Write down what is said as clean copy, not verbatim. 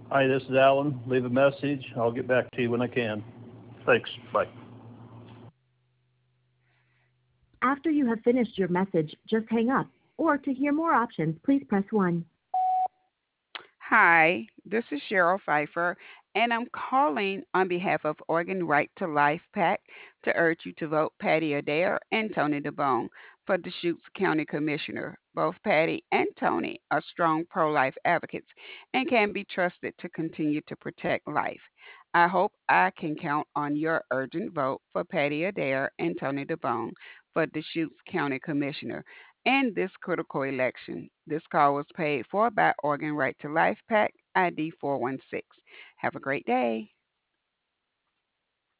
Hi, this is Alan. Leave a message. I'll get back to you when I can. Thanks. Bye. After you have finished your message, just hang up. Or to hear more options, please press 1. Hi, this is Cheryl Pfeiffer, and I'm calling on behalf of Oregon Right to Life PAC to urge you to vote Patty Adair and Tony DeBone for Deschutes County Commissioner. Both Patty and Tony are strong pro life advocates and can be trusted to continue to protect life. I hope I can count on your urgent vote for Patty Adair and Tony DeBone for Deschutes County Commissioner in this critical election. This call was paid for by Oregon Right to Life PAC ID 416. Have a great day.